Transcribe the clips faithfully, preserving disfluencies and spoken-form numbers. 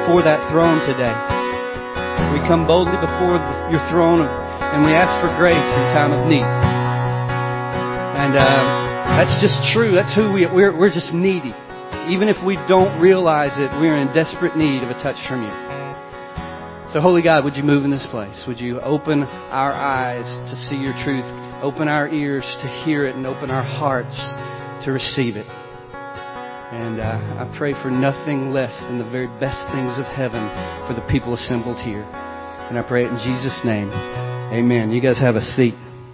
before that throne today. We come boldly before your throne and we ask for grace in time of need. And uh, that's just true. That's who we are. We're, we're just needy. Even if we don't realize it, we're in desperate need of a touch from you. So, Holy God, would you move in this place? Would you open our eyes to see your truth, open our ears to hear it, and open our hearts to receive it? And uh, I pray for nothing less than the very best things of heaven for the people assembled here. And I pray it in Jesus' name. Amen. You guys have a seat.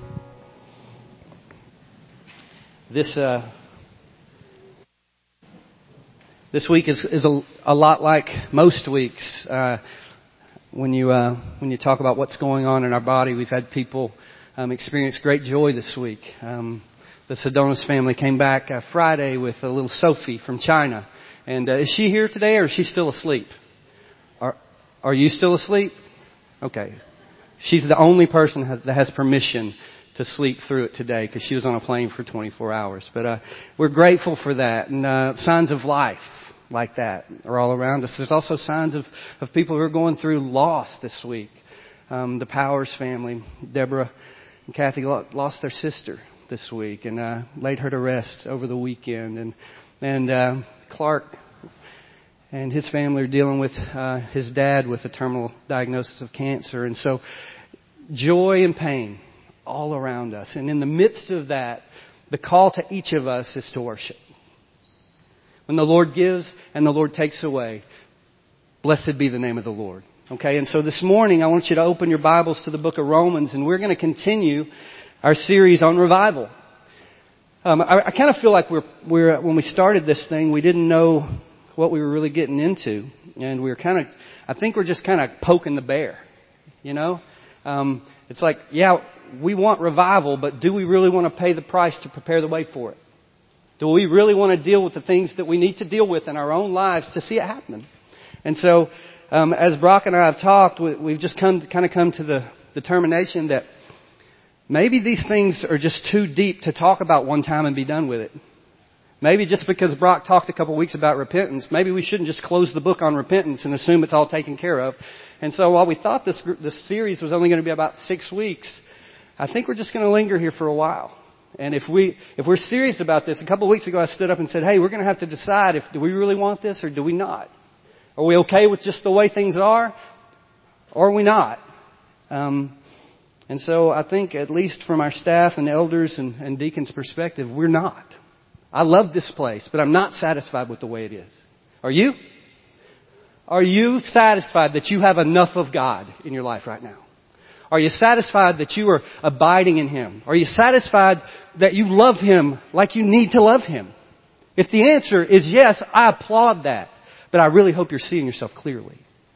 This uh, this week is, is a, a lot like most weeks. Uh, when you uh, when you talk about what's going on in our body, we've had people um, experience great joy this week. Um, the Sedonis family came back uh, Friday with a little Sophie from China. And uh, is she here today, or is she still asleep? Are Are you still asleep? Okay. She's the only person that has permission to sleep through it today because she was on a plane for twenty-four hours. But uh, we're grateful for that. And uh, signs of life like that are all around us. There's also signs of, of people who are going through loss this week. Um, the Powers family, Deborah and Kathy lost their sister this week and uh, laid her to rest over the weekend. And, and uh, Clark and his family are dealing with uh, his dad with a terminal diagnosis of cancer. And so joy and pain all around us. And in the midst of that, the call to each of us is to worship. When the Lord gives and the Lord takes away, blessed be the name of the Lord. Okay, and so this morning I want you to open your Bibles to the book of Romans, and we're going to continue our series on revival. Um, I, I kind of feel like we're, we're when we started this thing, we didn't know what we were really getting into, and we were kind of, I think we're just kind of poking the bear, you know. Um, it's like, yeah, we want revival, but do we really want to pay the price to prepare the way for it? Do we really want to deal with the things that we need to deal with in our own lives to see it happen? And so, um, as Brock and I have talked, we, we've just come to, kind of come to the determination that maybe these things are just too deep to talk about one time and be done with it. Maybe just because Brock talked a couple of weeks about repentance, maybe we shouldn't just close the book on repentance and assume it's all taken care of. And so while we thought this this series was only going to be about six weeks, I think we're just going to linger here for a while. And if we if we're serious about this, a couple of weeks ago I stood up and said, "Hey, we're going to have to decide if do we really want this or do we not? Are we okay with just the way things are, or are we not?" Um, and so I think, at least from our staff and elders and, and deacons' perspective, we're not. I love this place, but I'm not satisfied with the way it is. Are you? Are you satisfied that you have enough of God in your life right now? Are you satisfied that you are abiding in Him? Are you satisfied that you love Him like you need to love Him? If the answer is yes, I applaud that. But I really hope you're seeing yourself clearly.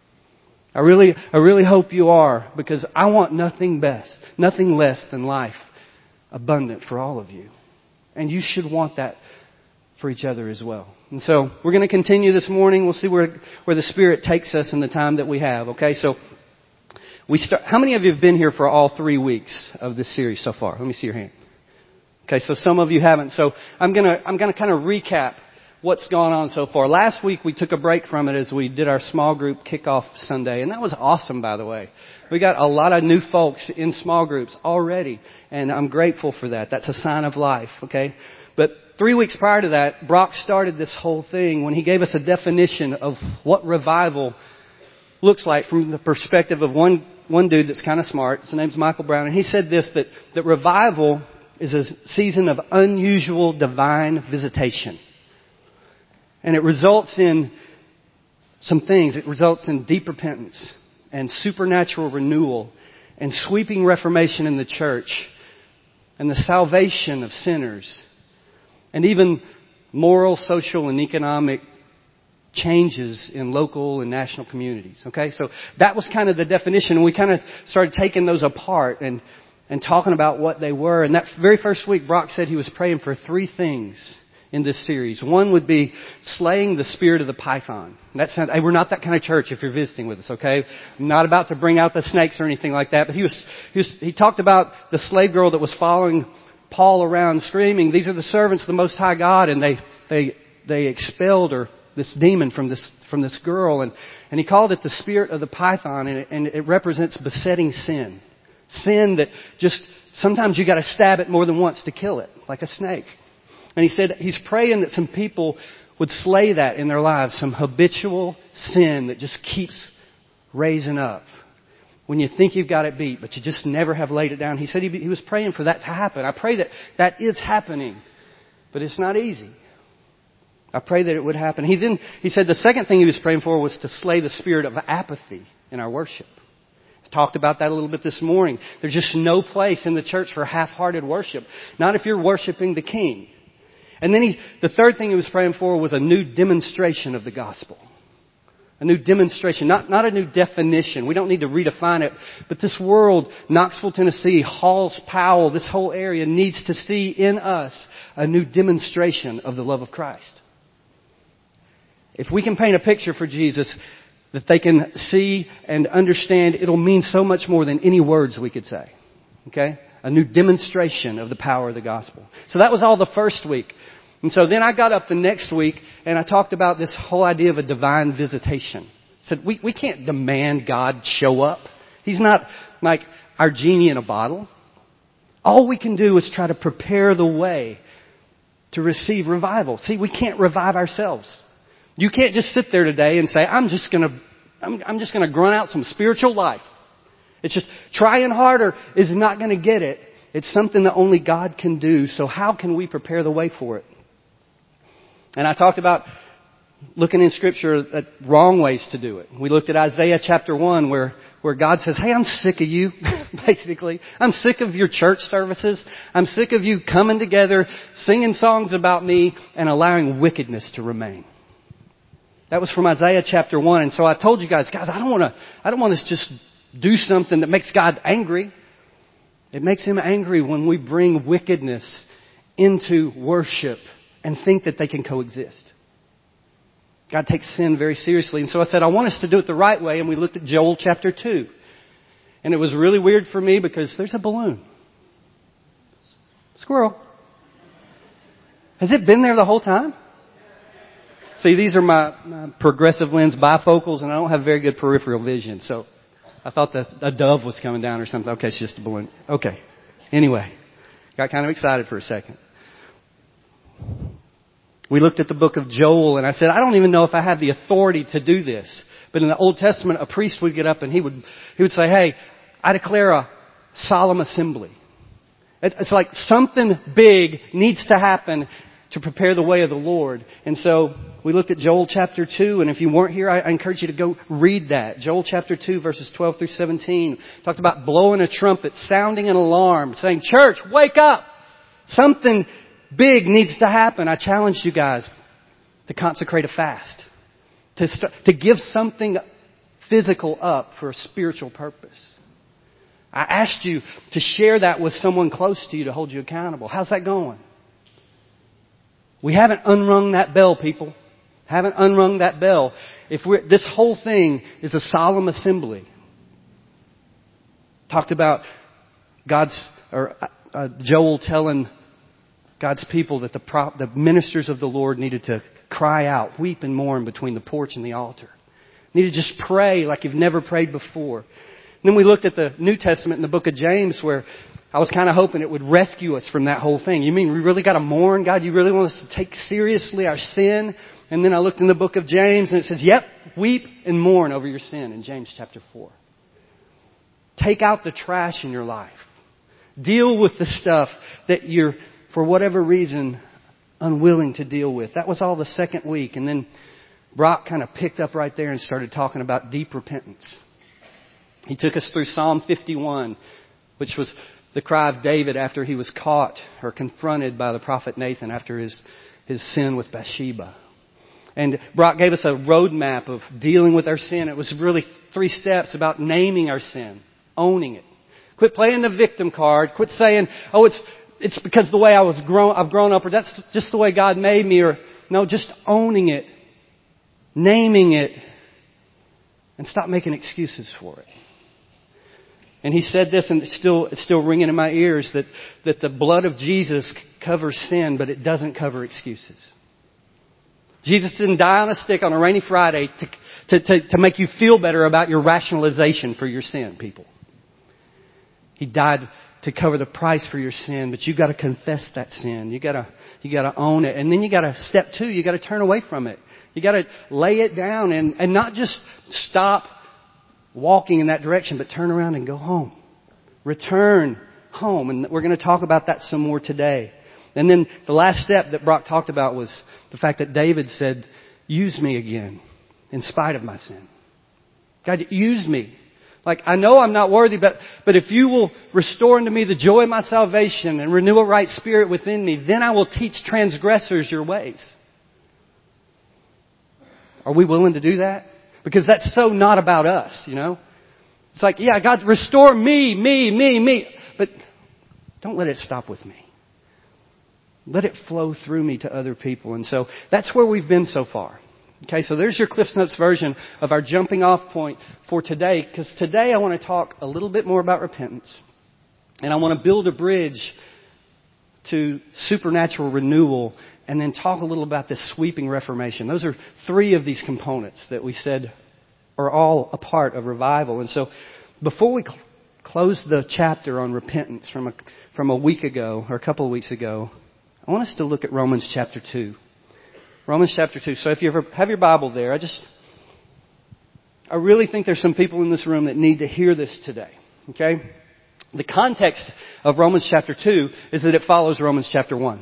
I really, I really hope you are, because I want nothing best, nothing less than life abundant for all of you. And you should want that for each other as well. And so we're going to continue this morning. We'll see where where the Spirit takes us in the time that we have. Okay, so we start. How many of you have been here for all three weeks of this series so far? Let me see your hand. Okay, so some of you haven't. So I'm gonna I'm gonna kind of recap what's gone on so far. Last week we took a break from it as we did our small group kickoff Sunday, and that was awesome, by the way. We got a lot of new folks in small groups already, and I'm grateful for that. That's a sign of life, okay? But three weeks prior to that, Brock started this whole thing when he gave us a definition of what revival looks like from the perspective of one one dude that's kind of smart. His name's Michael Brown, and he said this, that, that revival is a season of unusual divine visitation. And it results in some things. It results in deep repentance and supernatural renewal and sweeping reformation in the church and the salvation of sinners and even moral, social, and economic changes in local and national communities. Okay, so that was kind of the definition. And we kind of started taking those apart and, and talking about what they were. And that very first week, Brock said he was praying for three things in this series. One would be slaying the spirit of the python. That's not, hey, we're not that kind of church if you're visiting with us, okay? I'm not about to bring out the snakes or anything like that. But he was, he was, he talked about the slave girl that was following Paul around screaming, "These are the servants of the Most High God," and they, they, they expelled or this demon from this from this girl, and, and he called it the spirit of the python, and it, and it represents besetting sin. Sin that just, sometimes you got to stab it more than once to kill it, like a snake. And he said he's praying that some people would slay that in their lives, some habitual sin that just keeps raising up. When you think you've got it beat, but you just never have laid it down. He said he, he was praying for that to happen. I pray that that is happening, but it's not easy. I pray that it would happen. He then, he said the second thing he was praying for was to slay the spirit of apathy in our worship. I talked about that a little bit this morning. There's just no place in the church for half-hearted worship. Not if you're worshiping the King. And then he, the third thing he was praying for was a new demonstration of the gospel. A new demonstration, not, not a new definition. We don't need to redefine it. But this world, Knoxville, Tennessee, Halls, Powell, this whole area needs to see in us a new demonstration of the love of Christ. If we can paint a picture for Jesus that they can see and understand, it'll mean so much more than any words we could say. Okay? A new demonstration of the power of the gospel. So that was all the first week. And so then I got up the next week and I talked about this whole idea of a divine visitation. I said, we, we can't demand God show up. He's not like our genie in a bottle. All we can do is try to prepare the way to receive revival. See, we can't revive ourselves. You can't just sit there today and say, I'm just gonna, I'm, I'm just gonna grunt out some spiritual life. It's just trying harder is not gonna get it. It's something that only God can do. So how can we prepare the way for it? And I talked about looking in Scripture at wrong ways to do it. We looked at Isaiah chapter one where, where God says, hey, I'm sick of you, basically. I'm sick of your church services. I'm sick of you coming together, singing songs about me, and allowing wickedness to remain. That was from Isaiah chapter one. And so I told you guys, guys, I don't want to, I don't want us to just do something that makes God angry. It makes Him angry when we bring wickedness into worship and think that they can coexist. God takes sin very seriously. And so I said, I want us to do it the right way. And we looked at Joel chapter two. And it was really weird for me because there's a balloon. Squirrel. Has it been there the whole time? See, these are my, my progressive lens bifocals, and I don't have very good peripheral vision. So I thought that a dove was coming down or something. Okay, it's just a balloon. Okay. Anyway, got kind of excited for a second. We looked at the book of Joel, and I said, I don't even know if I have the authority to do this. But in the Old Testament, a priest would get up and he would he would say, hey, I declare a solemn assembly. It's like something big needs to happen to prepare the way of the Lord. And so we looked at Joel chapter two, and if you weren't here, I encourage you to go read that. Joel chapter two, verses twelve through seventeen. Talked about blowing a trumpet, sounding an alarm, saying, church, wake up! Something big needs to happen. I challenged you guys to consecrate a fast. To, start, to give something physical up for a spiritual purpose. I asked you to share that with someone close to you to hold you accountable. How's that going? We haven't unrung that bell, people. Haven't unrung that bell. If we're, this whole thing is a solemn assembly. Talked about God's, or uh, Joel telling God's people that the, pro, the ministers of the Lord needed to cry out, weep and mourn between the porch and the altar. Needed to just pray like you've never prayed before. And then we looked at the New Testament in the book of James where I was kind of hoping it would rescue us from that whole thing. You mean we really got to mourn? God, you really want us to take seriously our sin? And then I looked in the book of James and it says, yep, weep and mourn over your sin in James chapter four. Take out the trash in your life. Deal with the stuff that you're, for whatever reason, unwilling to deal with. That was all the second week. And then Brock kind of picked up right there and started talking about deep repentance. He took us through Psalm fifty-one, which was the cry of David after he was caught or confronted by the prophet Nathan after his, his sin with Bathsheba. And Brock gave us a roadmap of dealing with our sin. It was really three steps about naming our sin, owning it. Quit playing the victim card. Quit saying, oh, it's it's because the way I was grown, I've grown up, or that's just the way God made me, or no, just owning it, naming it, and stop making excuses for it. And he said this, and it's still, it's still ringing in my ears, that, that the blood of Jesus covers sin, but it doesn't cover excuses. Jesus didn't die on a stick on a rainy Friday to, to, to, to make you feel better about your rationalization for your sin, people. He died to cover the price for your sin, but you got to confess that sin. You got to you got to own it, and then you got to step two. You got to turn away from it. You got to lay it down and and not just stop walking in that direction, but turn around and go home. Return home, and we're going to talk about that some more today. And then the last step that Brock talked about was the fact that David said, "Use me again, in spite of my sin." God, use me. Like, I know I'm not worthy, but, but if you will restore unto me the joy of my salvation and renew a right spirit within me, then I will teach transgressors your ways. Are we willing to do that? Because that's so not about us, you know? It's like, yeah, God, restore me, me, me, me. But don't let it stop with me. Let it flow through me to other people. And so that's where we've been so far. Okay, so there's your Cliff Notes version of our jumping off point for today. Because today I want to talk a little bit more about repentance. And I want to build a bridge to supernatural renewal. And then talk a little about this sweeping reformation. Those are three of these components that we said are all a part of revival. And so before we cl- close the chapter on repentance from a, from a week ago, or a couple of weeks ago, I want us to look at Romans chapter two. Romans chapter two. So if you ever have your Bible there, I just, I really think there's some people in this room that need to hear this today. Okay? The context of Romans chapter two is that it follows Romans chapter one.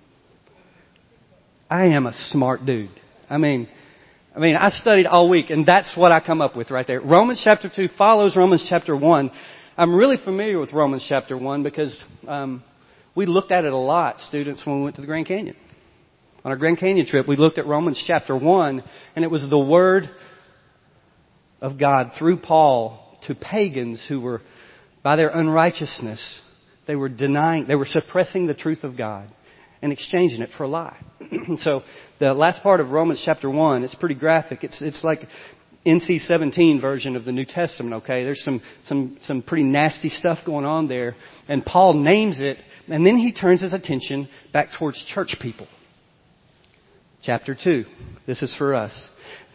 I am a smart dude. I mean, I mean, I studied all week and that's what I come up with right there. Romans chapter two follows Romans chapter one. I'm really familiar with Romans chapter one because, um, we looked at it a lot, students, when we went to the Grand Canyon. On our Grand Canyon trip, we looked at Romans chapter one, and it was the Word of God through Paul to pagans who were, by their unrighteousness, they were denying, they were suppressing the truth of God and exchanging it for a lie. So the last part of Romans chapter one, it's pretty graphic. It's it's like N C seventeen version of the New Testament, okay? There's some some some pretty nasty stuff going on there, and Paul names it, and then he turns his attention back towards church people. Chapter two. This is for us.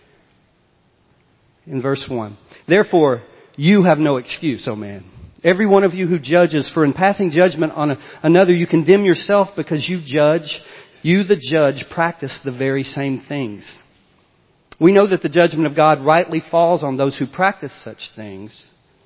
In verse one. Therefore, you have no excuse, O man. Every one of you who judges, for in passing judgment on a, another you condemn yourself because you judge, you the judge practice the very same things. We know that the judgment of God rightly falls on those who practice such things.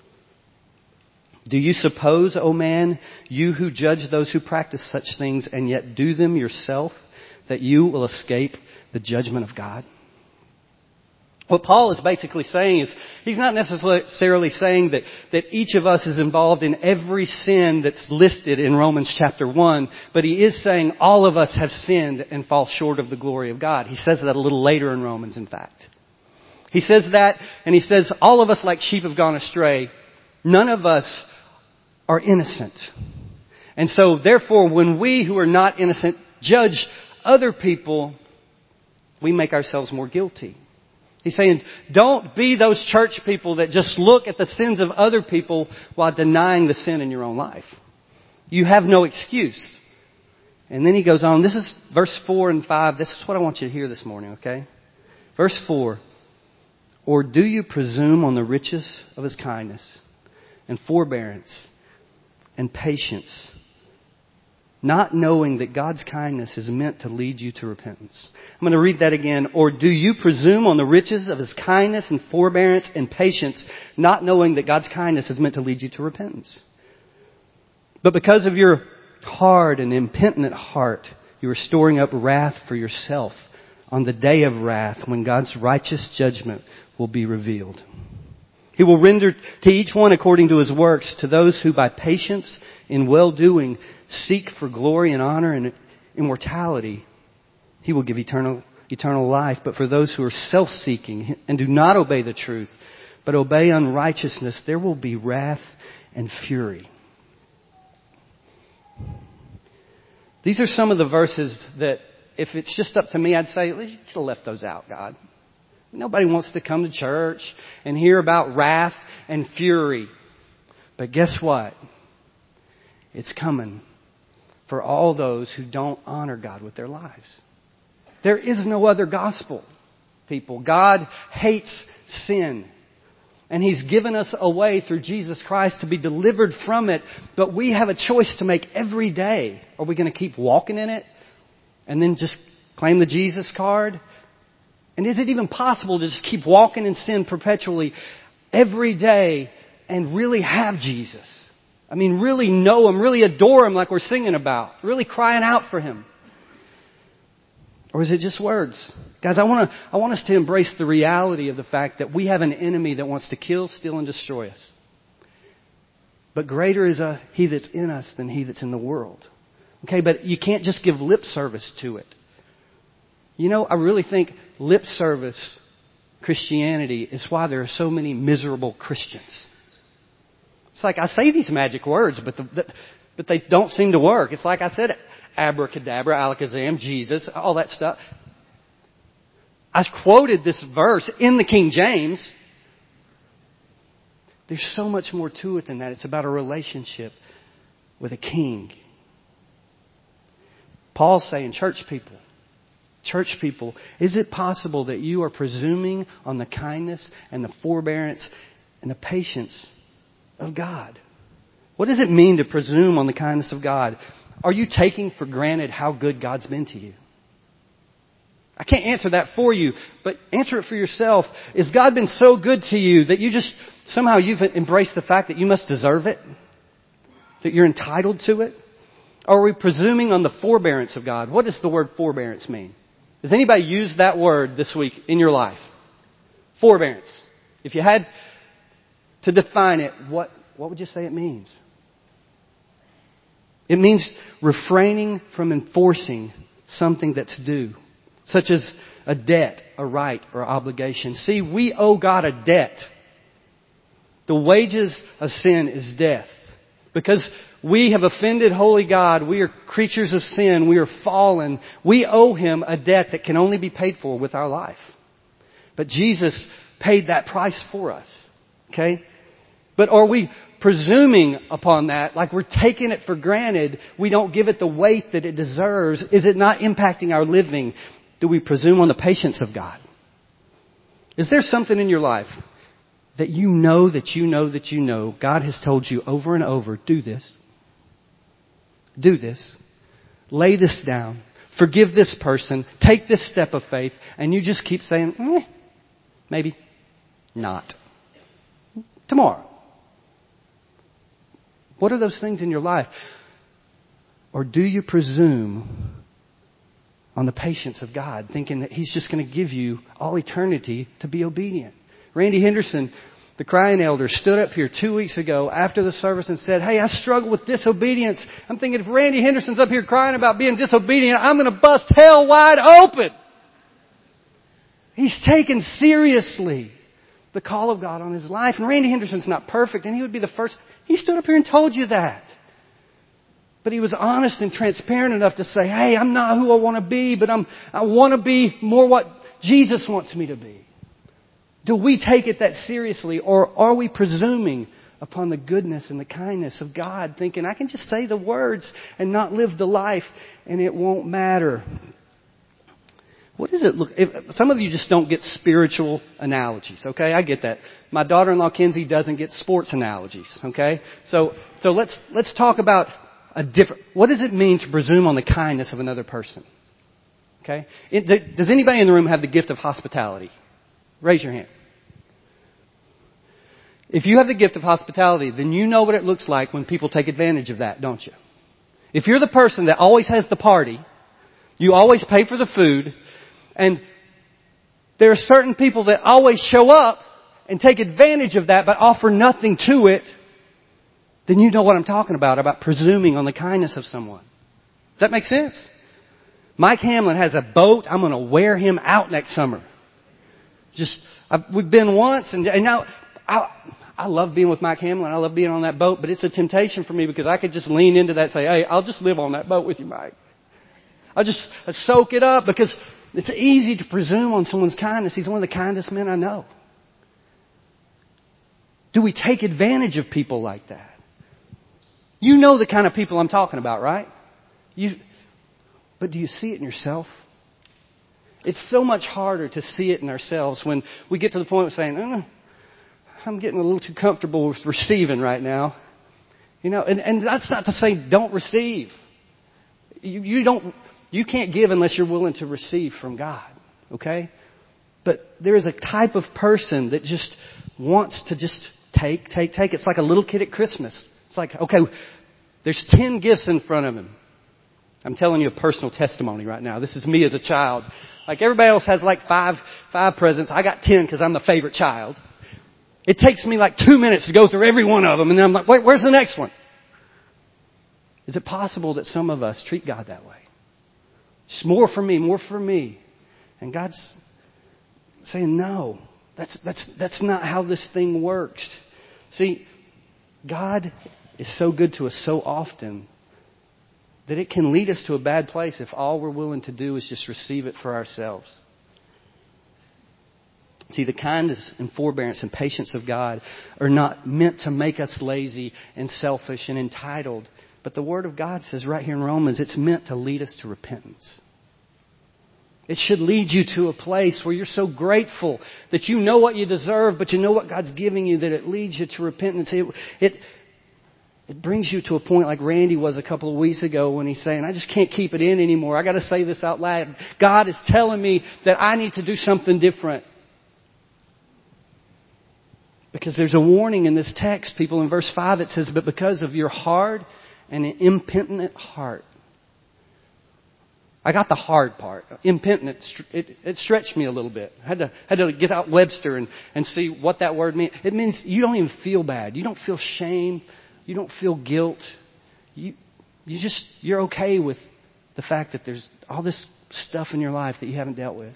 Do you suppose, O man, you who judge those who practice such things and yet do them yourself, that you will escape the judgment of God? What Paul is basically saying is, he's not necessarily saying that, that each of us is involved in every sin that's listed in Romans chapter one, but he is saying all of us have sinned and fall short of the glory of God. He says that a little later in Romans, in fact. He says that, and he says all of us like sheep have gone astray. None of us are innocent. And so therefore, when we who are not innocent judge other people, we make ourselves more guilty. He's saying, don't be those church people that just look at the sins of other people while denying the sin in your own life. You have no excuse. And then he goes on. This is verse four and five. This is what I want you to hear this morning, okay? Verse four. Or do you presume on the riches of His kindness and forbearance and patience, not knowing that God's kindness is meant to lead you to repentance? I'm going to read that again. Or do you presume on the riches of His kindness and forbearance and patience, not knowing that God's kindness is meant to lead you to repentance? But because of your hard and impenitent heart, you are storing up wrath for yourself on the day of wrath when God's righteous judgment will be revealed. He will render to each one according to his works, to those who by patience in well-doing seek for glory and honor and immortality. He will give eternal eternal life. But for those who are self-seeking and do not obey the truth, but obey unrighteousness, there will be wrath and fury. These are some of the verses that, if it's just up to me, I'd say, you should have left those out, God. Nobody wants to come to church and hear about wrath and fury. But guess what? It's coming for all those who don't honor God with their lives. There is no other gospel, people. God hates sin. And He's given us a way through Jesus Christ to be delivered from it. But we have a choice to make every day. Are we going to keep walking in it and then just claim the Jesus card? And is it even possible to just keep walking in sin perpetually every day and really have Jesus? I mean, really know Him, really adore Him like we're singing about, really crying out for Him. Or is it just words? Guys, I want to, I want us to embrace the reality of the fact that we have an enemy that wants to kill, steal, and destroy us. But greater is a, He that's in us than he that's in the world. Okay, but you can't just give lip service to it. You know, I really think lip service Christianity is why there are so many miserable Christians. It's like I say these magic words, but the, the, but they don't seem to work. It's like I said, abracadabra, alakazam, Jesus, all that stuff. I quoted this verse in the King James. There's so much more to it than that. It's about a relationship with a king. Paul's saying, church people, church people, is it possible that you are presuming on the kindness and the forbearance and the patience of God? What does it mean to presume on the kindness of God? Are you taking for granted how good God's been to you? I can't answer that for you, but answer it for yourself. Has God been so good to you that you just, somehow you've embraced the fact that you must deserve it? That you're entitled to it? Or are we presuming on the forbearance of God? What does the word forbearance mean? Has anybody used that word this week in your life? Forbearance. If you had to define it, what, what would you say it means? It means refraining from enforcing something that's due, such as a debt, a right, or obligation. See, we owe God a debt. The wages of sin is death. Because we have offended holy God, we are creatures of sin, we are fallen, we owe Him a debt that can only be paid for with our life. But Jesus paid that price for us. Okay? But are we presuming upon that, like we're taking it for granted, we don't give it the weight that it deserves? Is it not impacting our living? Do we presume on the patience of God? Is there something in your life that you know that you know that you know God has told you over and over, do this, do this, lay this down, forgive this person, take this step of faith, and you just keep saying, eh, maybe not. Tomorrow. What are those things in your life? Or do you presume on the patience of God, thinking that He's just going to give you all eternity to be obedient? Randy Henderson, the crying elder, stood up here two weeks ago after the service and said, hey, I struggle with disobedience. I'm thinking if Randy Henderson's up here crying about being disobedient, I'm going to bust hell wide open. He's taken seriously the call of God on his life. And Randy Henderson's not perfect, and he would be the first. He stood up here and told you that. But he was honest and transparent enough to say, hey, I'm not who I want to be, but I'm, I want to be more what Jesus wants me to be. Do we take it that seriously, or are we presuming upon the goodness and the kindness of God, thinking I can just say the words and not live the life and it won't matter? What does it look? If, some of you just don't get spiritual analogies, okay? I get that. My daughter-in-law Kenzie doesn't get sports analogies, okay? So, so let's let's talk about a different. What does it mean to presume on the kindness of another person? Okay? It, does anybody in the room have the gift of hospitality? Raise your hand. If you have the gift of hospitality, then you know what it looks like when people take advantage of that, don't you? If you're the person that always has the party, you always pay for the food, and there are certain people that always show up and take advantage of that but offer nothing to it, then you know what I'm talking about, about presuming on the kindness of someone. Does that make sense? Mike Hamlin has a boat. I'm going to wear him out next summer. Just, I've, we've been once, and, and now I, I love being with Mike Hamlin. I love being on that boat, but it's a temptation for me because I could just lean into that and say, hey, I'll just live on that boat with you, Mike. I'll just soak it up because it's easy to presume on someone's kindness. He's one of the kindest men I know. Do we take advantage of people like that? You know the kind of people I'm talking about, right? You, but do you see it in yourself? it's so much harder to see it in ourselves when we get to the point of saying, oh, I'm getting a little too comfortable with receiving right now. You know, and, and that's not to say don't receive. You, you don't, you can't give unless you're willing to receive from God. Okay? But there is a type of person that just wants to just take, take, take. It's like a little kid at Christmas. It's like, okay, there's ten gifts in front of him. I'm telling you a personal testimony right now. This is me as a child. Like everybody else has like five, five presents. I got ten because I'm the favorite child. It takes me like two minutes to go through every one of them. And then I'm like, wait, where's the next one? Is it possible that some of us treat God that way? Just more for me, more for me. And God's saying, no, that's, that's, that's not how this thing works. See, God is so good to us so often that it can lead us to a bad place if all we're willing to do is just receive it for ourselves. See, the kindness and forbearance and patience of God are not meant to make us lazy and selfish and entitled. But the Word of God says right here in Romans, it's meant to lead us to repentance. It should lead you to a place where you're so grateful that you know what you deserve, but you know what God's giving you, that it leads you to repentance. It, it, it brings you to a point like Randy was a couple of weeks ago when he's saying, I just can't keep it in anymore. I got to say this out loud. God is telling me that I need to do something different. Because there's a warning in this text, people. In verse five it says, but because of your hard and impenitent heart. I got the hard part. Impenitent, it, it stretched me a little bit. I had to, had to get out Webster and, and see what that word means. It means you don't even feel bad. You don't feel shame. You don't feel guilt. You, you just, you're okay with the fact that there's all this stuff in your life that you haven't dealt with.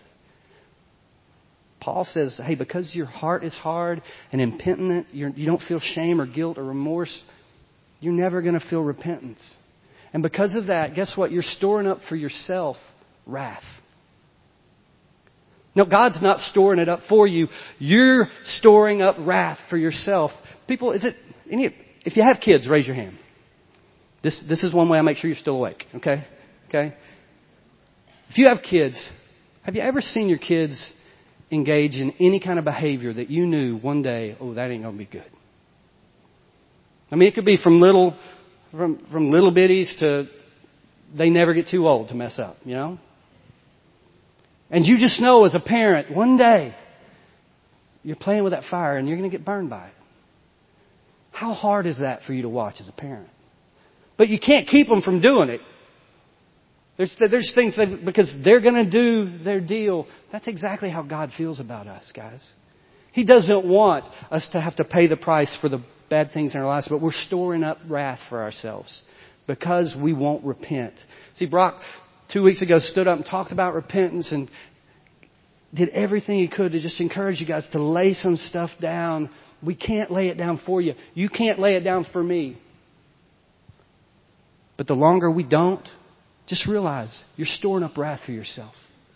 Paul says, hey, because your heart is hard and impenitent, you're, you don't feel shame or guilt or remorse, you're never going to feel repentance. And because of that, guess what? You're storing up for yourself wrath. No, God's not storing it up for you. You're storing up wrath for yourself. People, is it any, if you have kids, raise your hand. This, this is one way I make sure you're still awake. Okay? Okay? If you have kids, have you ever seen your kids engage in any kind of behavior that you knew one day, oh, that ain't going to be good? I mean, it could be from little, from, from little bitties to they never get too old to mess up, you know? And you just know as a parent, one day, you're playing with that fire and you're going to get burned by it. How hard is that for you to watch as a parent? But you can't keep them from doing it. There's, there's things that, because they're going to do their deal. That's exactly how God feels about us, guys. He doesn't want us to have to pay the price for the bad things in our lives, but we're storing up wrath for ourselves because we won't repent. See, Brock, two weeks ago, stood up and talked about repentance and did everything he could to just encourage you guys to lay some stuff down. We can't lay it down for you. You can't lay it down for me. But the longer we don't, just realize you're storing up wrath for yourself.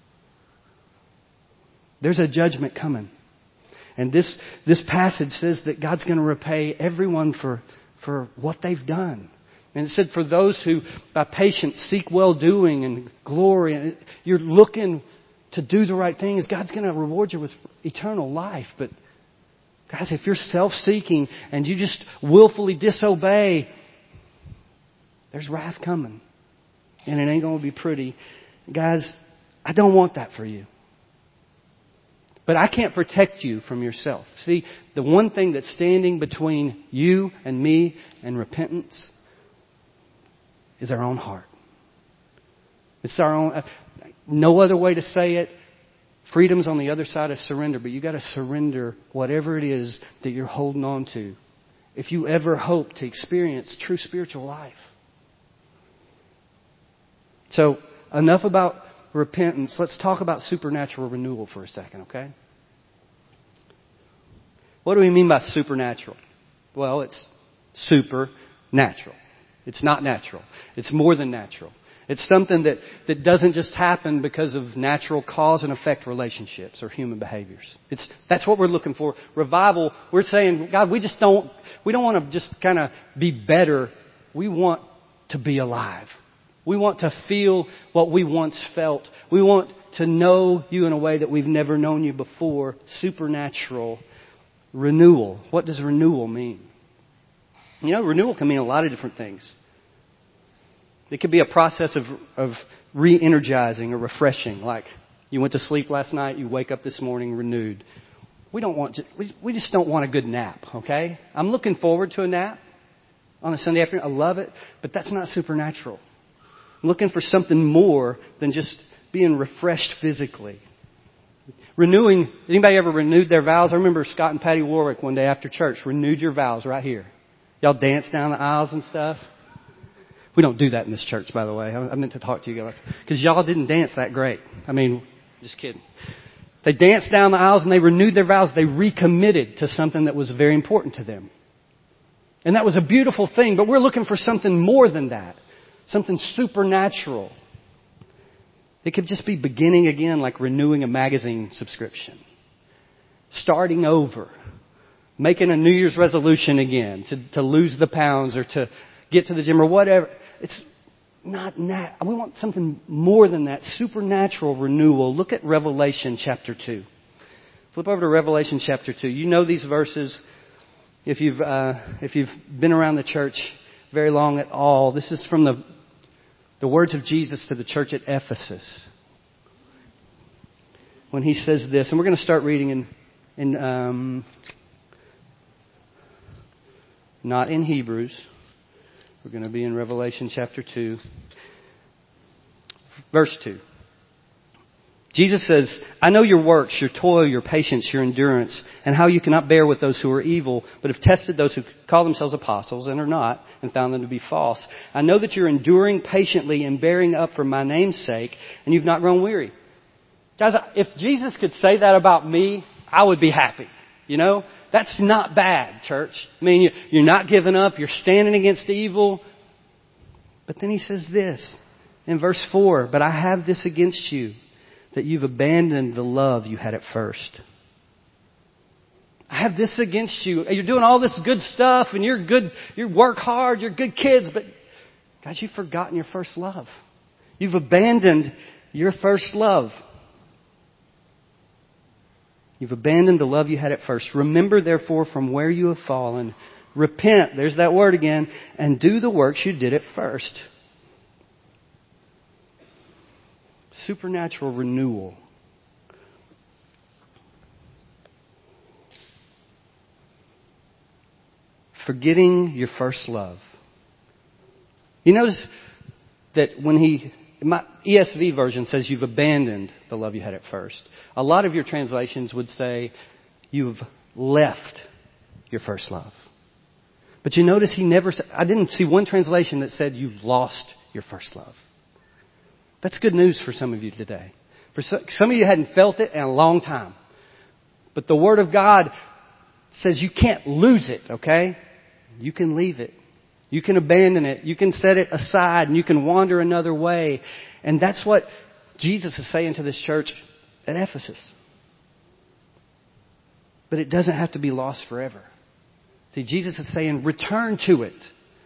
There's a judgment coming. And this, this passage says that God's going to repay everyone for, for what they've done. And it said for those who by patience seek well-doing and glory, and you're looking to do the right things, God's going to reward you with eternal life. But guys, if you're self-seeking and you just willfully disobey, there's wrath coming. And it ain't going to be pretty. Guys, I don't want that for you. But I can't protect you from yourself. See, the one thing that's standing between you and me and repentance is our own heart. It's our own, no other way to say it. Freedom's on the other side of surrender, but you got to surrender whatever it is that you're holding on to if you ever hope to experience true spiritual life. So, enough about repentance. Let's talk about supernatural renewal for a second, okay? What do we mean by supernatural? Well, it's supernatural. It's not natural. It's more than natural. It's something that, that doesn't just happen because of natural cause and effect relationships or human behaviors. It's, that's what we're looking for. Revival, we're saying, God, we just don't, we don't want to just kind of be better. We want to be alive. We want to feel what we once felt. We want to know you in a way that we've never known you before. Supernatural renewal. What does renewal mean? You know, renewal can mean a lot of different things. It could be a process of, of re-energizing or refreshing. Like you went to sleep last night, you wake up this morning renewed. We don't want to, we, we just don't want a good nap, okay? I'm looking forward to a nap on a Sunday afternoon. I love it, but that's not supernatural. I'm looking for something more than just being refreshed physically. Renewing, anybody ever renewed their vows? I remember Scott and Patty Warwick one day after church renewed your vows right here. Y'all dance down the aisles and stuff. We don't do that in this church, by the way. I meant to talk to you guys. Because y'all didn't dance that great. I mean, just kidding. They danced down the aisles and they renewed their vows. They recommitted to something that was very important to them. And that was a beautiful thing, but we're looking for something more than that. Something supernatural. It could just be beginning again, like renewing a magazine subscription. Starting over. Making a New Year's resolution again to, to lose the pounds or to get to the gym or whatever. It's not nat- we want something more than that. Supernatural renewal. Look at Revelation chapter two. Flip over to Revelation chapter two. You know these verses if you've uh, if you've been around the church very long at all. This is from the the words of Jesus to the church at Ephesus. When he says this, and we're going to start reading in in um, not in Hebrews. We're going to be in Revelation chapter two, verse two. Jesus says, I know your works, your toil, your patience, your endurance, and how you cannot bear with those who are evil, but have tested those who call themselves apostles and are not, and found them to be false. I know that you're enduring patiently and bearing up for my name's sake, and you've not grown weary. Guys, if Jesus could say that about me, I would be happy. You know? That's not bad, church. I mean, you're not giving up. You're standing against evil. But then he says this in verse four, but I have this against you, that you've abandoned the love you had at first. I have this against you. You're doing all this good stuff and you're good. You work hard. You're good kids. But guys, you've forgotten your first love. You've abandoned your first love. You've abandoned the love you had at first. Remember, therefore, from where you have fallen. Repent, there's that word again, and do the works you did at first. Supernatural renewal. Forgetting your first love. You notice that when he... My E S V version says you've abandoned the love you had at first. A lot of your translations would say you've left your first love. But you notice he never said, I didn't see one translation that said you've lost your first love. That's good news for some of you today. For some of you hadn't felt it in a long time. But the Word of God says you can't lose it, okay? You can leave it. You can abandon it. You can set it aside and you can wander another way. And that's what Jesus is saying to this church at Ephesus. But it doesn't have to be lost forever. See, Jesus is saying, return to it.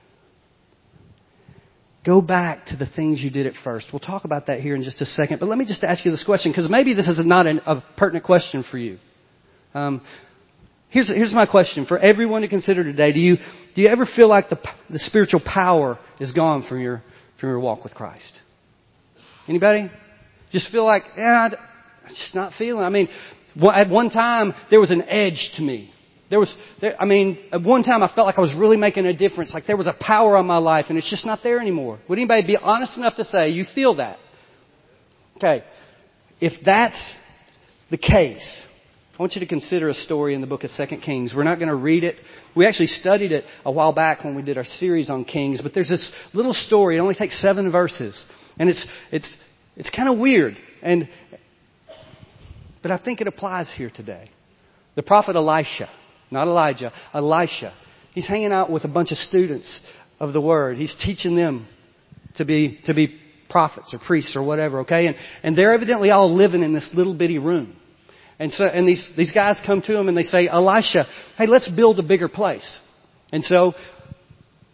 Go back to the things you did at first. We'll talk about that here in just a second. But let me just ask you this question, because maybe this is not an, a pertinent question for you. Um, Here's, here's my question for everyone to consider today. Do you, do you ever feel like the, the spiritual power is gone from your, from your walk with Christ? Anybody? Just feel like, yeah, I'm just not feeling. I mean, at one time, there was an edge to me. There was, there, I mean, at one time I felt like I was really making a difference. Like there was a power on my life and it's just not there anymore. Would anybody be honest enough to say you feel that? Okay. If that's the case, I want you to consider a story in the book of Second Kings. We're not going to read it. We actually studied it a while back when we did our series on Kings. But there's this little story. It only takes seven verses. And it's it's it's kind of weird. And but I think it applies here today. The prophet Elisha, not Elijah, Elisha. He's hanging out with a bunch of students of the Word. He's teaching them to be to be prophets or priests or whatever, okay? And and they're evidently all living in this little bitty room. And so, and these, these guys come to him and they say, Elisha, hey, let's build a bigger place. And so, Elisha says, hey, let's build a bigger place. And so, Elisha says, hey, let's build a bigger place. And so, and these, these guys come to him and they say, Elisha, hey, let's build a bigger place. And so, and these, these guys come to him and they say, Elisha, hey, let's build a bigger place. And so,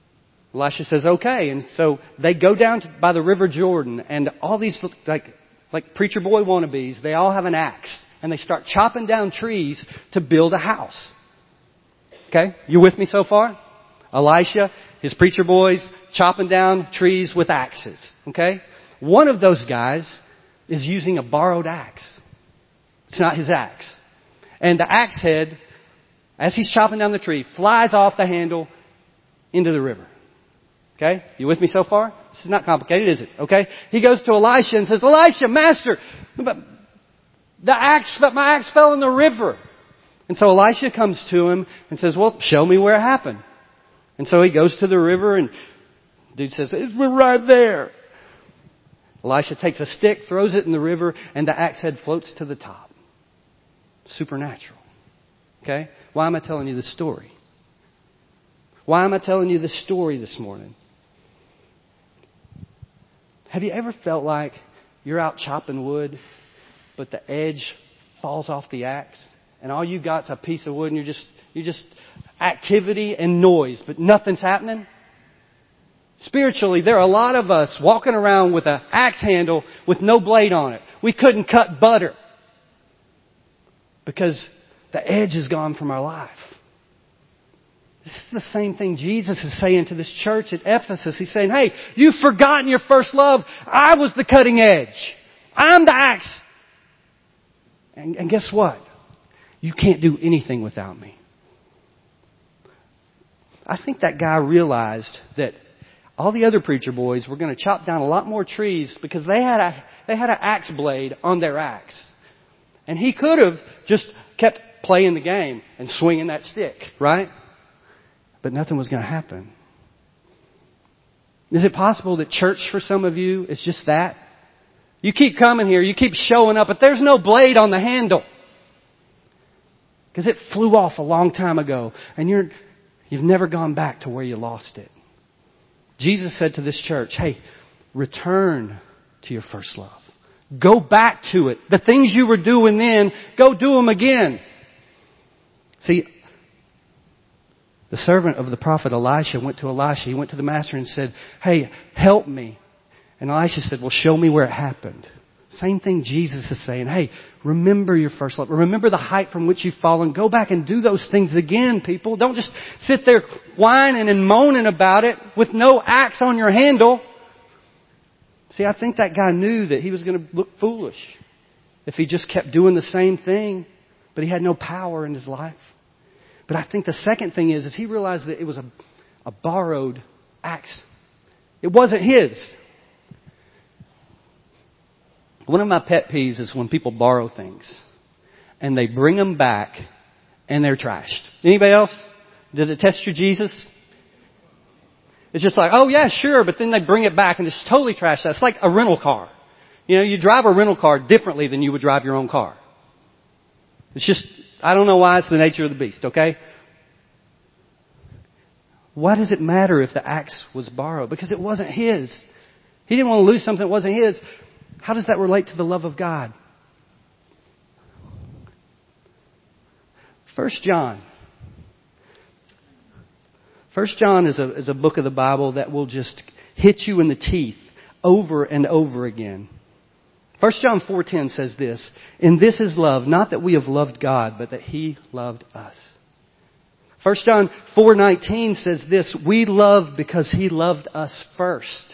Elisha says, okay. And so they go down to, by the River Jordan, and all these, like, like preacher boy wannabes, they all have an axe. And they start chopping down trees to build a house. Okay? You with me so far? Elisha, his preacher boys, chopping down trees with axes. Okay? One of those guys is using a borrowed axe. It's not his axe. And the axe head, as he's chopping down the tree, flies off the handle into the river. Okay? You with me so far? This is not complicated, is it? Okay? He goes to Elisha and says, Elisha, Master, the axe, my axe fell in the river. And so Elisha comes to him and says, well, show me where it happened. And so he goes to the river, and dude says, it's right there. Elisha takes a stick, throws it in the river, and the axe head floats to the top. Supernatural. Okay? Why am I telling you this story? Why am I telling you this story this morning? Have you ever felt like you're out chopping wood, but the edge falls off the axe, and all you got's a piece of wood, and you're just you're just activity and noise, but nothing's happening? Spiritually, there are a lot of us walking around with an axe handle with no blade on it. We couldn't cut butter because the edge is gone from our life. This is the same thing Jesus is saying to this church at Ephesus. He's saying, hey, you've forgotten your first love. I was the cutting edge. I'm the axe. And, and guess what? You can't do anything without me. I think that guy realized that all the other preacher boys were going to chop down a lot more trees because they had a they had an axe blade on their axe. And he could have just kept playing the game and swinging that stick, right? But nothing was going to happen. Is it possible that church for some of you is just that? You keep coming here, you keep showing up, but there's no blade on the handle. Because it flew off a long time ago, and you're, you've never gone back to where you lost it. Jesus said to this church, hey, return to your first love. Go back to it. The things you were doing then, go do them again. See, the servant of the prophet Elisha went to Elisha. He went to the master and said, hey, help me. And Elisha said, well, show me where it happened. Same thing Jesus is saying. Hey, remember your first love. Remember the height from which you've fallen. Go back and do those things again, people. Don't just sit there whining and moaning about it with no axe on your handle. See, I think that guy knew that he was going to look foolish if he just kept doing the same thing, but he had no power in his life. But I think the second thing is, is he realized that it was a, a borrowed axe. It wasn't his. One of my pet peeves is when people borrow things and they bring them back and they're trashed. Anybody else? Does it test your Jesus? It's just like, oh yeah, sure, but then they bring it back and it's totally trashed. It's like a rental car. You know, you drive a rental car differently than you would drive your own car. It's just, I don't know why, it's the nature of the beast, okay? Why does it matter if the axe was borrowed? Because it wasn't his. He didn't want to lose something that wasn't his. How does that relate to the love of God? First John. First John is a, is a book of the Bible that will just hit you in the teeth over and over again. First John four ten says this, and this is love, not that we have loved God, but that He loved us. First John four nineteen says this, we love because He loved us first.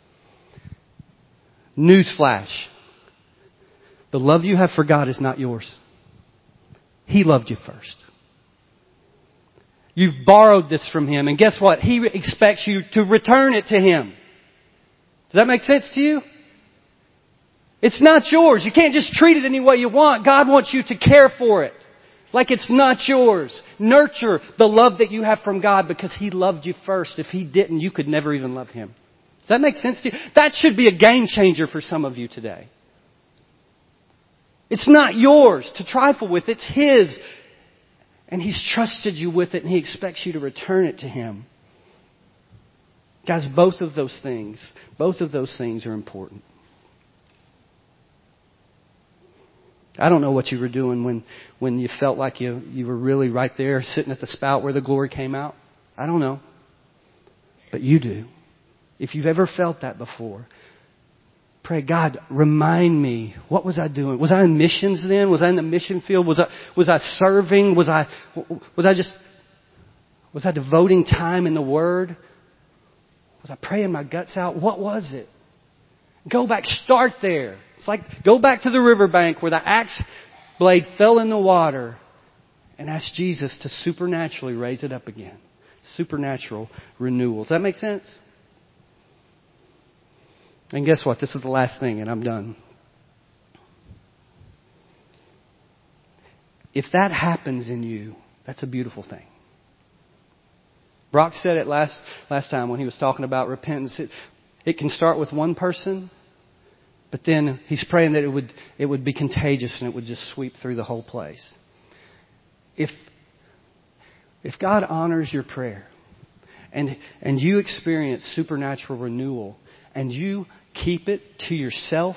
Newsflash. The love you have for God is not yours. He loved you first. You've borrowed this from Him, and guess what? He expects you to return it to Him. Does that make sense to you? It's not yours. You can't just treat it any way you want. God wants you to care for it like it's not yours. Nurture the love that you have from God because He loved you first. If He didn't, you could never even love Him. Does that make sense to you? That should be a game changer for some of you today. It's not yours to trifle with. It's His. And He's trusted you with it, and He expects you to return it to Him. Guys, both of those things, both of those things are important. I don't know what you were doing when, when you felt like you, you were really right there sitting at the spout where the glory came out. I don't know. but you do. If you've ever felt that before, pray, God, remind me, what was I doing? Was I in missions then? Was I in the mission field? Was I, was I serving? Was I, was I just, was I devoting time in the Word? Was I praying my guts out? What was it? Go back, start there. It's like, go back to the riverbank where the axe blade fell in the water and ask Jesus to supernaturally raise it up again. Supernatural renewal. Does that make sense? And guess what? This is the last thing and I'm done. If that happens in you, that's a beautiful thing. Brock said it last last time when he was talking about repentance. It, it can start with one person, but then he's praying that it would it would be contagious and it would just sweep through the whole place. If if God honors your prayer and and you experience supernatural renewal and you keep it to yourself,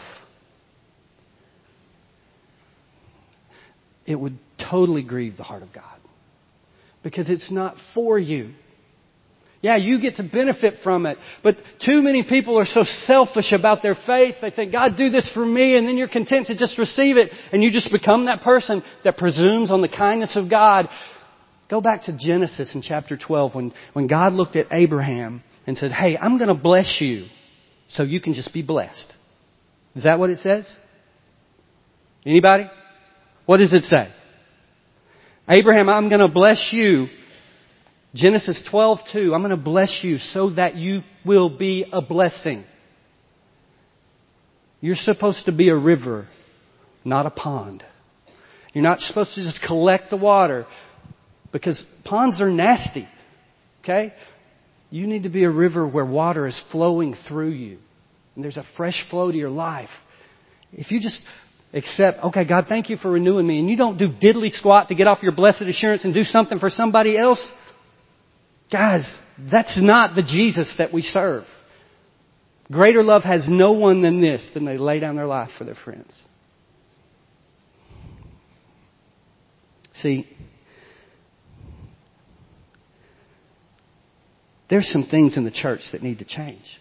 it would totally grieve the heart of God. Because it's not for you. Yeah, you get to benefit from it. But too many people are so selfish about their faith. They think, God, do this for me. And then you're content to just receive it. And you just become that person that presumes on the kindness of God. Go back to Genesis in chapter twelve when, when God looked at Abraham and said, hey, I'm going to bless you so you can just be blessed. Is that what it says? Anybody? What does it say? Abraham, I'm going to bless you. Genesis twelve two, I'm going to bless you so that you will be a blessing. You're supposed to be a river, not a pond. You're not supposed to just collect the water because ponds are nasty. Okay? You need to be a river where water is flowing through you. And there's a fresh flow to your life. If you just accept, okay, God, thank you for renewing me, and you don't do diddly squat to get off your blessed assurance and do something for somebody else, guys, that's not the Jesus that we serve. Greater love has no one than this, than they lay down their life for their friends. See, there's some things in the church that need to change.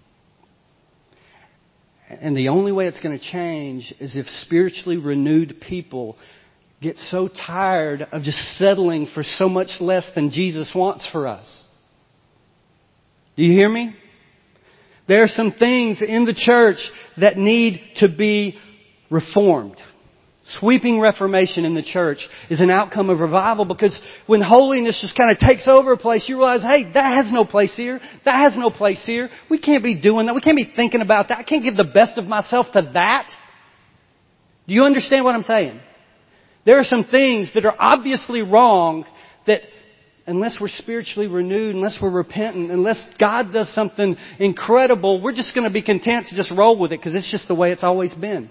And the only way it's going to change is if spiritually renewed people get so tired of just settling for so much less than Jesus wants for us. Do you hear me? There are some things in the church that need to be reformed. Sweeping reformation in the church is an outcome of revival because when holiness just kind of takes over a place, you realize, hey, that has no place here. That has no place here. We can't be doing that. We can't be thinking about that. I can't give the best of myself to that. Do you understand what I'm saying? There are some things that are obviously wrong that unless we're spiritually renewed, unless we're repentant, unless God does something incredible, we're just going to be content to just roll with it because it's just the way it's always been.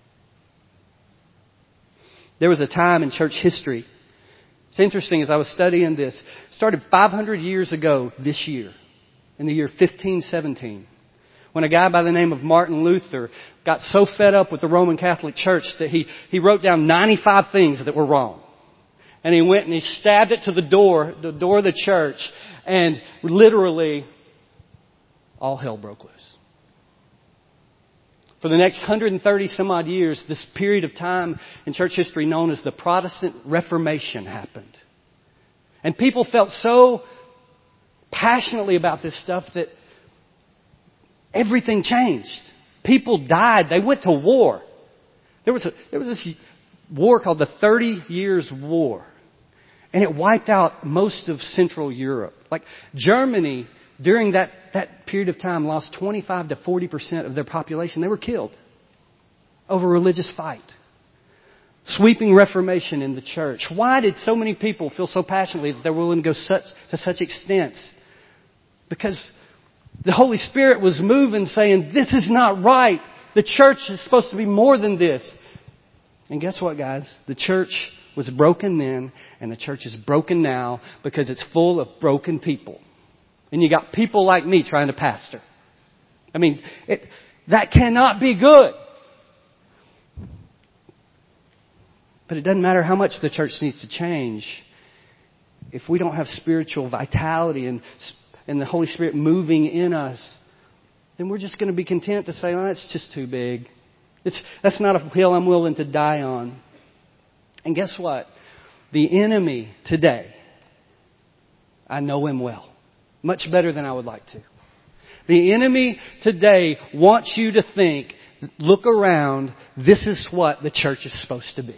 There was a time in church history. It's interesting as I was studying this. It started five hundred years ago this year, in the year fifteen seventeen. When a guy by the name of Martin Luther got so fed up with the Roman Catholic Church that he, he wrote down ninety-five things that were wrong. And he went and he stabbed it to the door, the door of the church, and literally all hell broke loose. For the next one hundred thirty some odd years, this period of time in church history known as the Protestant Reformation happened. And people felt so passionately about this stuff that everything changed. People died. They went to war. There was a, there was this war called the Thirty Years' War. And it wiped out most of Central Europe. Like Germany, during that, that period of time, lost twenty-five to forty percent of their population. They were killed over religious fight. Sweeping reformation in the church. Why did so many people feel so passionately that they're willing to go such, to such extents? Because the Holy Spirit was moving, saying, this is not right. The church is supposed to be more than this. And guess what, guys? The church was broken then, and the church is broken now because it's full of broken people. And you got people like me trying to pastor. I mean, it, that cannot be good. But it doesn't matter how much the church needs to change. If we don't have spiritual vitality and and the Holy Spirit moving in us, then we're just going to be content to say, oh, it's just too big. It's, that's not a hill I'm willing to die on. And guess what? The enemy today, I know him well. Much better than I would like to. The enemy today wants you to think, look around, this is what the church is supposed to be.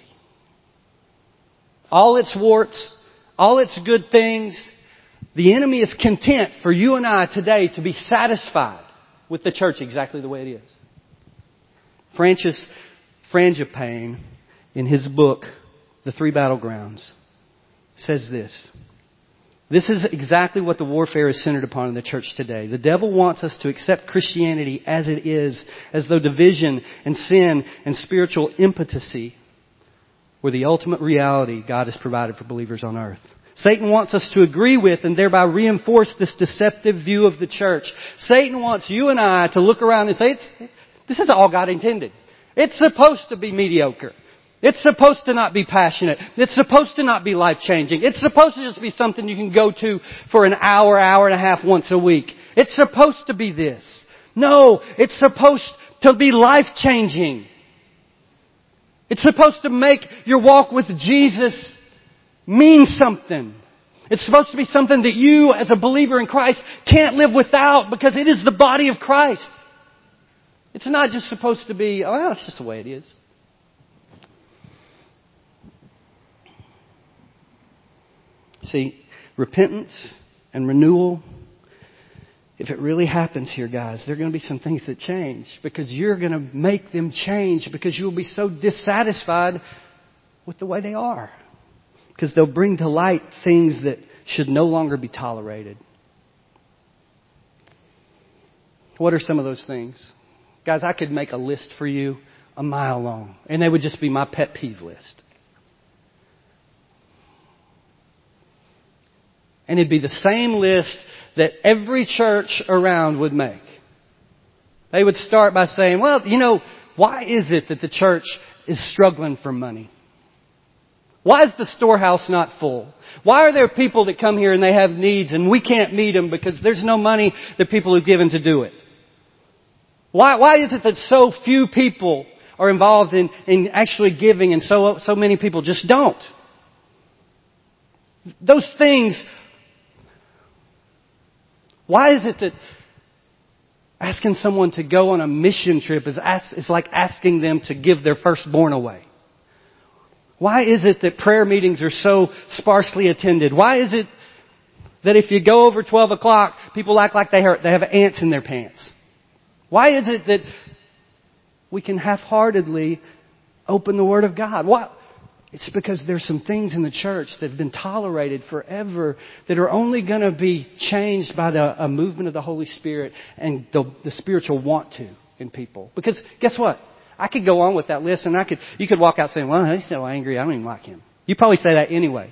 All its warts, all its good things, the enemy is content for you and I today to be satisfied with the church exactly the way it is. Francis Frangipane, in his book, The Three Battlegrounds, says this. This is exactly what the warfare is centered upon in the church today. The devil wants us to accept Christianity as it is, as though division and sin and spiritual impotency were the ultimate reality God has provided for believers on earth. Satan wants us to agree with and thereby reinforce this deceptive view of the church. Satan wants you and I to look around and say, it's, this is all God intended. It's supposed to be mediocre. It's supposed to not be passionate. It's supposed to not be life-changing. It's supposed to just be something you can go to for an hour, hour and a half once a week. It's supposed to be this. No, it's supposed to be life-changing. It's supposed to make your walk with Jesus mean something. It's supposed to be something that you, as a believer in Christ, can't live without because it is the body of Christ. It's not just supposed to be, oh, well, it's just the way it is. See, repentance and renewal, if it really happens here, guys, there are going to be some things that change because you're going to make them change because you'll be so dissatisfied with the way they are. Because they'll bring to light things that should no longer be tolerated. What are some of those things? Guys, I could make a list for you a mile long, and they would just be my pet peeve list. And it'd be the same list that every church around would make. They would start by saying, well, you know, why is it that the church is struggling for money? Why is the storehouse not full? Why are there people that come here and they have needs and we can't meet them because there's no money that people have given to do it? Why, why is it that so few people are involved in, in actually giving and so, so many people just don't? Those things. Why is it that asking someone to go on a mission trip is, ask, is like asking them to give their firstborn away? Why is it that prayer meetings are so sparsely attended? Why is it that if you go over twelve o'clock, people act like they have, they have ants in their pants? Why is it that we can half-heartedly open the Word of God? Why? It's because there's some things in the church that have been tolerated forever that are only going to be changed by the a movement of the Holy Spirit and the, the spiritual want to in people. Because guess what? I could go on with that list and I could, you could walk out saying, well, he's so angry, I don't even like him. You probably say that anyway.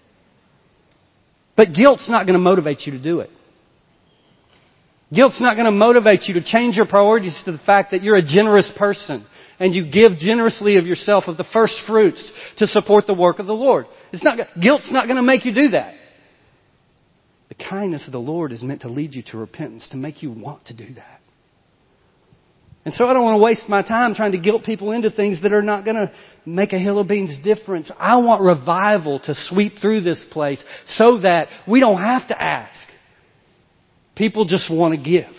But guilt's not going to motivate you to do it. Guilt's not going to motivate you to change your priorities to the fact that you're a generous person and you give generously of yourself, of the first fruits, to support the work of the Lord. It's not, guilt's not going to make you do that. The kindness of the Lord is meant to lead you to repentance, to make you want to do that. And so I don't want to waste my time trying to guilt people into things that are not going to make a hill of beans difference. I want revival to sweep through this place so that we don't have to ask. People just want to give.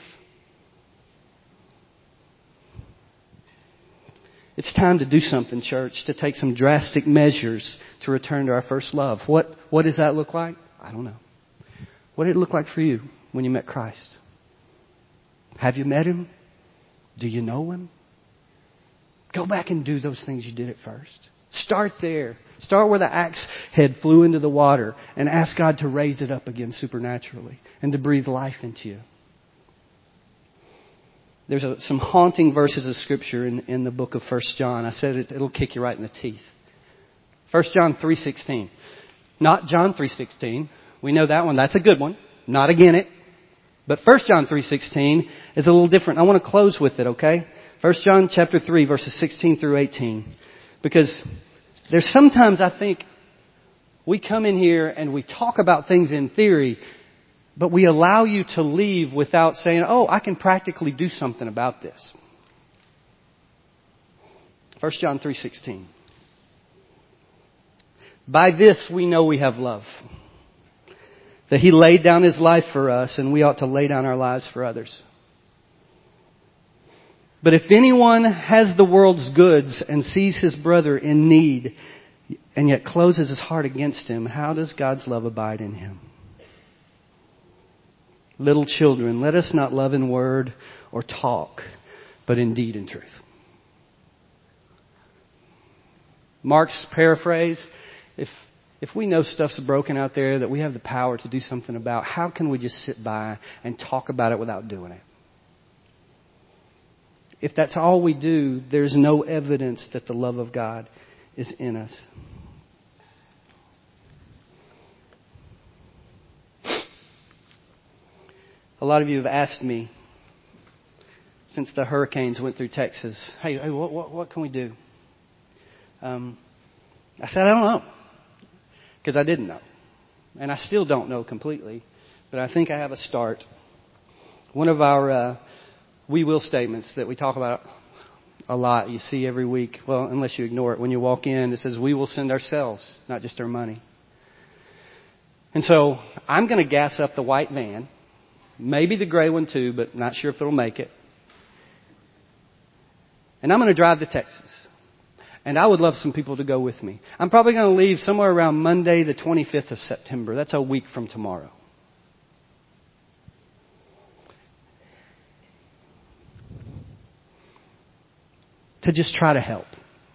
It's time to do something, church, to take some drastic measures to return to our first love. What, what does that look like? I don't know. What did it look like for you when you met Christ? Have you met Him? Do you know Him? Go back and do those things you did at first. Start there. Start where the axe head flew into the water and ask God to raise it up again supernaturally and to breathe life into you. There's a, some haunting verses of Scripture in, in the book of First John. I said it, it'll kick you right in the teeth. First John three sixteen. Not John three sixteen. We know that one. That's a good one. Not again it. But First John three sixteen is a little different. I want to close with it, okay? First John chapter three, verses sixteen through eighteen. Because there's sometimes I think we come in here and we talk about things in theory, But we allow you to leave without saying, oh, I can practically do something about this. First John three sixteen. By this we know we have love, that He laid down His life for us, and we ought to lay down our lives for others. But if anyone has the world's goods and sees his brother in need, and yet closes his heart against him, how does God's love abide in him? Little children, let us not love in word or talk, but in deed and truth. Mark's paraphrase, if if we know stuff's broken out there that we have the power to do something about, how can we just sit by and talk about it without doing it? If that's all we do, there's no evidence that the love of God is in us. A lot of you have asked me, since the hurricanes went through Texas, hey, hey what, what, what can we do? Um, I said, I don't know. Because I didn't know. And I still don't know completely. But I think I have a start. One of our uh, we will statements that we talk about a lot, you see every week. Well, unless you ignore it. When you walk in, it says, we will send ourselves, not just our money. And so I'm going to gas up the white van. Maybe the gray one too, but not sure if it'll make it. And I'm going to drive to Texas. And I would love some people to go with me. I'm probably going to leave somewhere around Monday, the twenty-fifth of September. That's a week from tomorrow. To just try to help.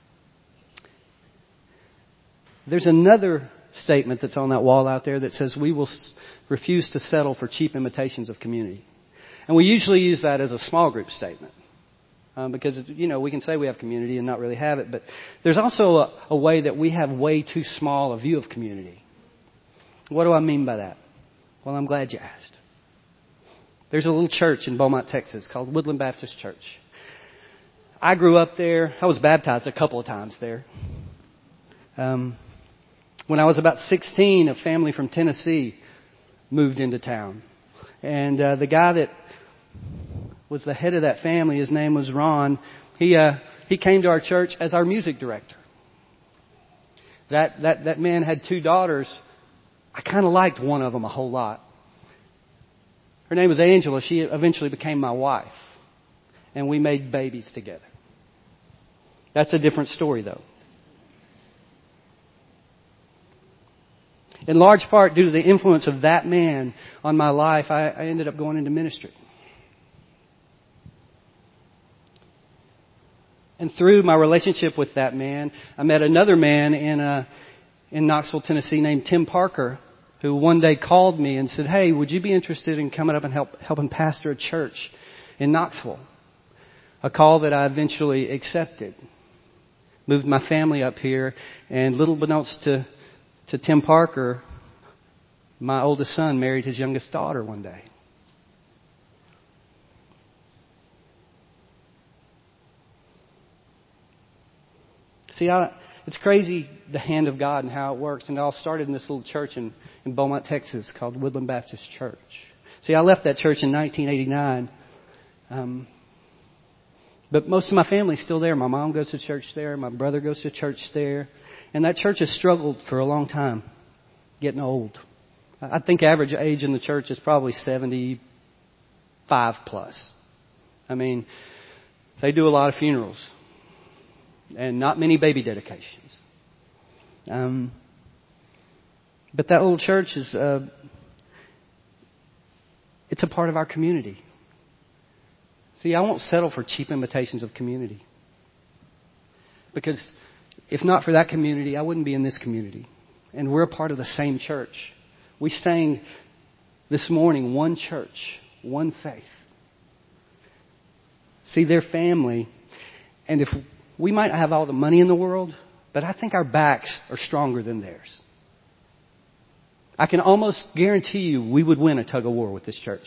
There's another statement that's on that wall out there that says we will refuse to settle for cheap imitations of community. And we usually use that as a small group statement. Um, because, you know, we can say we have community and not really have it. But there's also a, a way that we have way too small a view of community. What do I mean by that? Well, I'm glad you asked. There's a little church in Beaumont, Texas called Woodland Baptist Church. I grew up there. I was baptized a couple of times there. Um, when I was about sixteen, a family from Tennessee moved into town. And uh, the guy that was the head of that family, his name was Ron. He uh, he came to our church as our music director. That that that man had two daughters. I kind of liked one of them a whole lot. Her name was Angela. She eventually became my wife. And we made babies together. That's a different story, though. In large part, due to the influence of that man on my life, I, I ended up going into ministry. And through my relationship with that man, I met another man in uh, in Knoxville, Tennessee, named Tim Parker, who one day called me and said, "Hey, would you be interested in coming up and help helping pastor a church in Knoxville?" A call that I eventually accepted. Moved my family up here, and little beknownst to to Tim Parker, my oldest son married his youngest daughter one day. See, I, it's crazy the hand of God and how it works. And it all started in this little church in, in Beaumont, Texas called Woodland Baptist Church. See, I left that church in nineteen eighty-nine. Um, but most of my family's still there. My mom goes to church there. My brother goes to church there. And that church has struggled for a long time, getting old. I think average age in the church is probably seventy-five plus. I mean, they do a lot of funerals. And not many baby dedications. Um, but that little church is, uh, it's a part of our community. See, I won't settle for cheap imitations of community. Because if not for that community, I wouldn't be in this community. And we're a part of the same church. We sang this morning, one church, one faith. See, they're family. And if we might not have all the money in the world, but I think our backs are stronger than theirs. I can almost guarantee you we would win a tug of war with this church.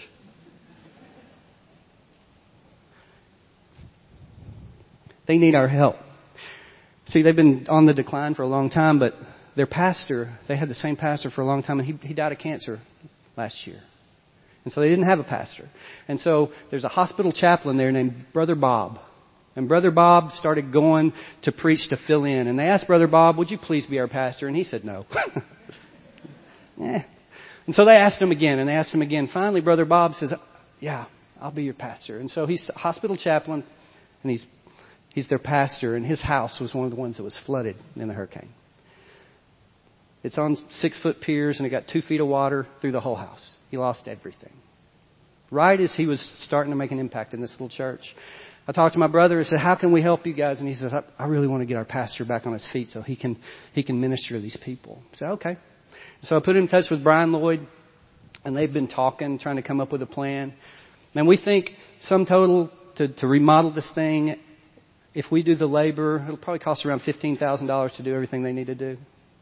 They need our help. See, they've been on the decline for a long time, but their pastor, they had the same pastor for a long time, and he, he died of cancer last year. And so they didn't have a pastor. And so there's a hospital chaplain there named Brother Bob. And Brother Bob started going to preach to fill in. And they asked Brother Bob, would you please be our pastor? And he said no. Yeah. And so they asked him again, and they asked him again. Finally, Brother Bob says, yeah, I'll be your pastor. And so he's a hospital chaplain, and he's he's their pastor. And his house was one of the ones that was flooded in the hurricane. It's on six-foot piers, and it got two feet of water through the whole house. He lost everything. Right as he was starting to make an impact in this little church, I talked to my brother and said, how can we help you guys? And he says, I, I really want to get our pastor back on his feet so he can he can minister to these people. I said, okay. So I put him in touch with Brian Lloyd, and they've been talking, trying to come up with a plan. And we think sum total to, to remodel this thing, if we do the labor, it'll probably cost around fifteen thousand dollars to do everything they need to do.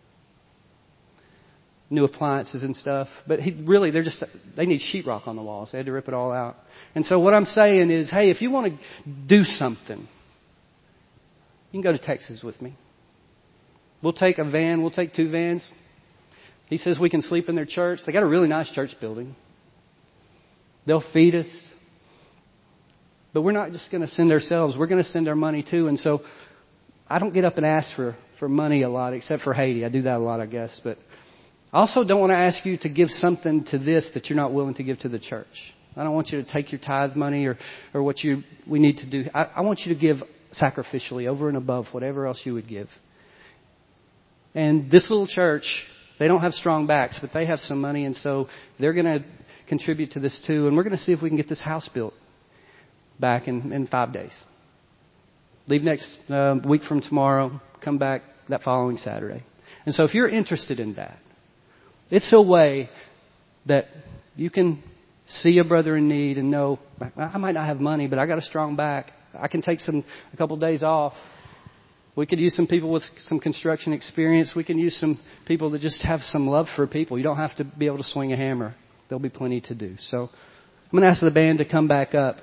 New appliances and stuff. But he really, they're just, they need sheetrock on the walls. They had to rip it all out. And so what I'm saying is, hey, if you want to do something, you can go to Texas with me. We'll take a van. We'll take two vans. He says we can sleep in their church. They got a really nice church building. They'll feed us. But we're not just going to send ourselves. We're going to send our money too. And so I don't get up and ask for, for money a lot, except for Haiti. I do that a lot, I guess. But I also don't want to ask you to give something to this that you're not willing to give to the church. I don't want you to take your tithe money or, or what you we need to do. I, I want you to give sacrificially over and above whatever else you would give. And this little church, they don't have strong backs, but they have some money, and so they're going to contribute to this too. And we're going to see if we can get this house built back in, in five days. Leave next uh, week from tomorrow, come back that following Saturday. And so if you're interested in that, it's a way that you can see a brother in need and know, I might not have money, but I got a strong back. I can take some a couple of days off. We could use some people with some construction experience. We can use some people that just have some love for people. You don't have to be able to swing a hammer. There'll be plenty to do. So I'm going to ask the band to come back up.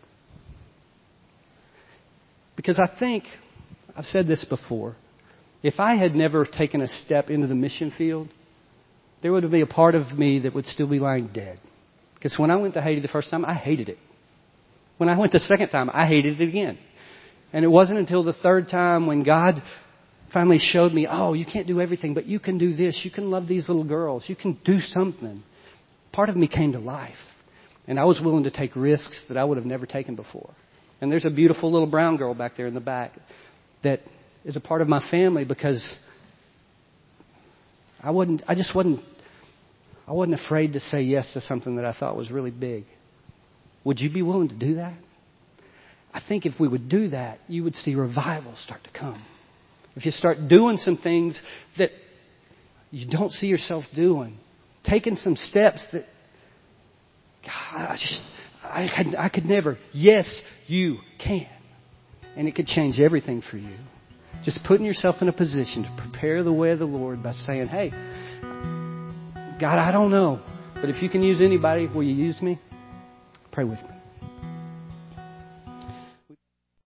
Because I think, I've said this before, if I had never taken a step into the mission field, there would be a part of me that would still be lying dead. Because when I went to Haiti the first time, I hated it. When I went the second time, I hated it again. And it wasn't until the third time when God finally showed me, oh, you can't do everything, but you can do this. You can love these little girls. You can do something. Part of me came to life. And I was willing to take risks that I would have never taken before. And there's a beautiful little brown girl back there in the back that is a part of my family because I wasn't, I just wasn't, I wasn't afraid to say yes to something that I thought was really big. Would you be willing to do that? I think if we would do that, you would see revival start to come. If you start doing some things that you don't see yourself doing, taking some steps that, God, I just, I could, I could never. Yes, you can. And it could change everything for you. Just putting yourself in a position to prepare the way of the Lord by saying, hey, God, I don't know, but if you can use anybody, will you use me? Pray with me.